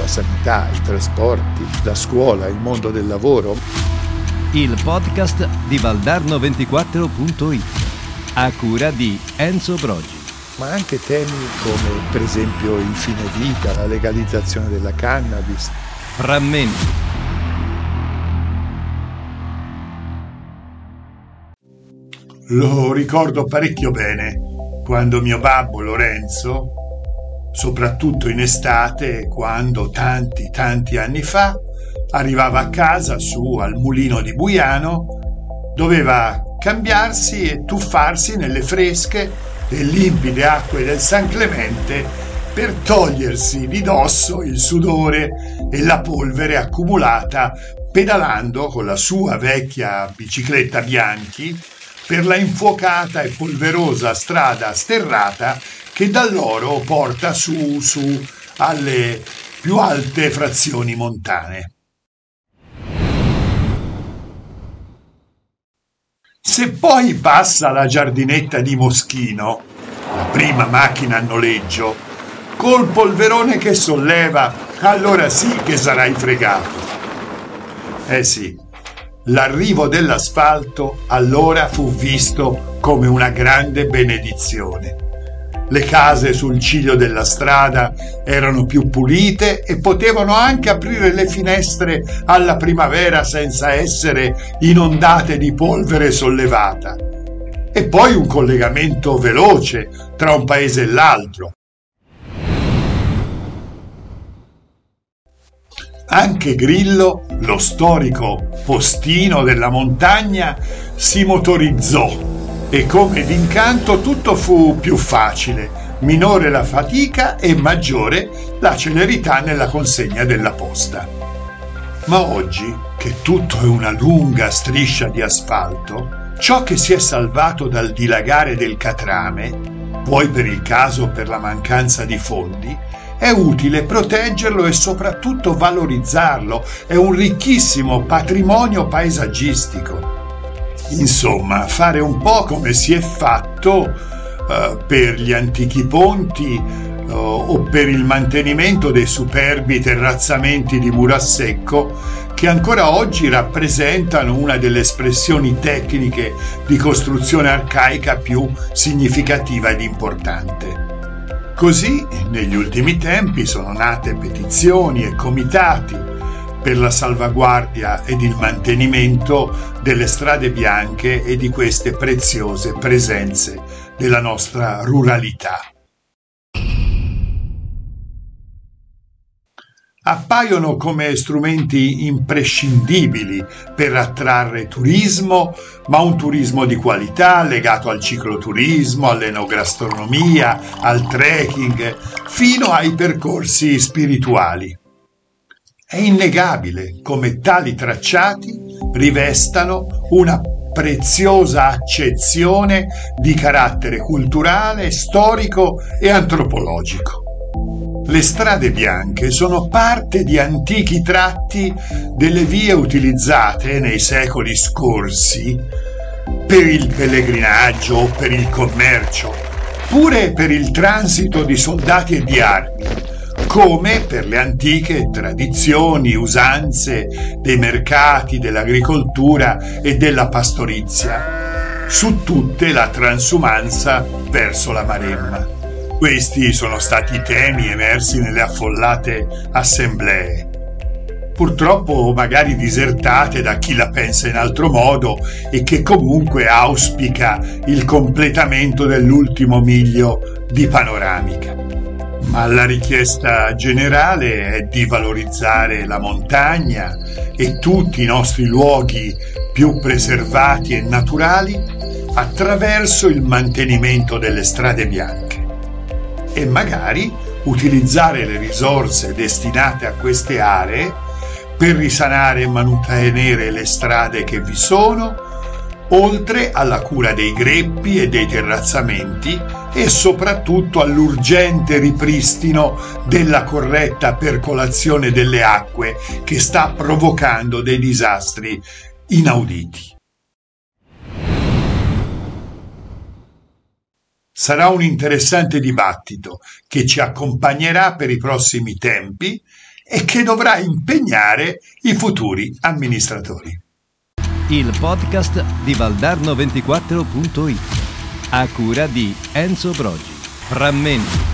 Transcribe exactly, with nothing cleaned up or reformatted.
sanità, i trasporti, la scuola, il mondo del lavoro. Il podcast di Valdarno ventiquattro punto it a cura di Enzo Brogi. Ma anche temi come per esempio il fine vita, la legalizzazione della cannabis. Frammenti. Lo ricordo parecchio bene quando mio babbo Lorenzo, soprattutto in estate, quando tanti tanti anni fa arrivava a casa su al mulino di Buiano, doveva cambiarsi e tuffarsi nelle fresche e limpide acque del San Clemente per togliersi di dosso il sudore e la polvere accumulata pedalando con la sua vecchia bicicletta Bianchi per la infuocata e polverosa strada sterrata che dall'Oro porta su su alle più alte frazioni montane. Se poi passa la giardinetta di Moschino, la prima macchina a noleggio, col polverone che solleva, allora sì che sarai fregato. Eh sì, l'arrivo dell'asfalto allora fu visto come una grande benedizione. Le case sul ciglio della strada erano più pulite e potevano anche aprire le finestre alla primavera senza essere inondate di polvere sollevata. E poi un collegamento veloce tra un paese e l'altro. Anche Grillo, lo storico postino della montagna, si motorizzò e come d'incanto tutto fu più facile, minore la fatica e maggiore la celerità nella consegna della posta. Ma oggi, che tutto è una lunga striscia di asfalto, ciò che si è salvato dal dilagare del catrame, vuoi per il caso o per la mancanza di fondi, è utile proteggerlo e soprattutto valorizzarlo, è un ricchissimo patrimonio paesaggistico. Insomma, fare un po' come si è fatto uh, per gli antichi ponti uh, o per il mantenimento dei superbi terrazzamenti di muro a secco che ancora oggi rappresentano una delle espressioni tecniche di costruzione arcaica più significativa ed importante. Così, negli ultimi tempi sono nate petizioni e comitati per la salvaguardia ed il mantenimento delle strade bianche e di queste preziose presenze della nostra ruralità. Appaiono come strumenti imprescindibili per attrarre turismo, ma un turismo di qualità legato al cicloturismo, all'enogastronomia, al trekking, fino ai percorsi spirituali. È innegabile come tali tracciati rivestano una preziosa accezione di carattere culturale, storico e antropologico. Le strade bianche sono parte di antichi tratti delle vie utilizzate nei secoli scorsi per il pellegrinaggio o per il commercio, pure per il transito di soldati e di armi, come per le antiche tradizioni, usanze dei mercati, dell'agricoltura e della pastorizia, su tutte la transumanza verso la Maremma. Questi sono stati i temi emersi nelle affollate assemblee, purtroppo magari disertate da chi la pensa in altro modo e che comunque auspica il completamento dell'ultimo miglio di panoramica. Ma la richiesta generale è di valorizzare la montagna e tutti i nostri luoghi più preservati e naturali attraverso il mantenimento delle strade bianche e magari utilizzare le risorse destinate a queste aree per risanare e manutenere le strade che vi sono, oltre alla cura dei greppi e dei terrazzamenti e soprattutto all'urgente ripristino della corretta percolazione delle acque che sta provocando dei disastri inauditi. Sarà un interessante dibattito che ci accompagnerà per i prossimi tempi e che dovrà impegnare i futuri amministratori. Il podcast di Valdarno ventiquattro punto it a cura di Enzo Brogi. Frammenti.